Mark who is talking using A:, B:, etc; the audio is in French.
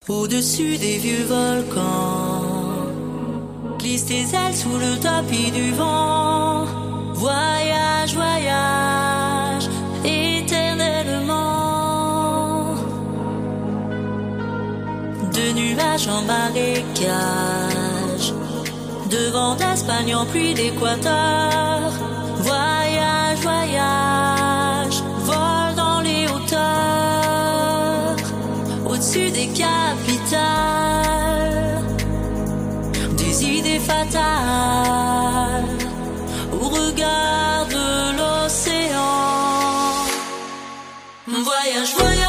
A: Au-dessus des vieux volcans, glisse tes ailes sous le tapis du vent. Voyage, voyage, éternellement. De nuages en marécage, de vent d'Espagne en pluie d'Équateur. Voyage, voyage, vole dans les hauteurs, au-dessus des capitales, des idées fatales, au regard de l'océan. Voyage, voyage.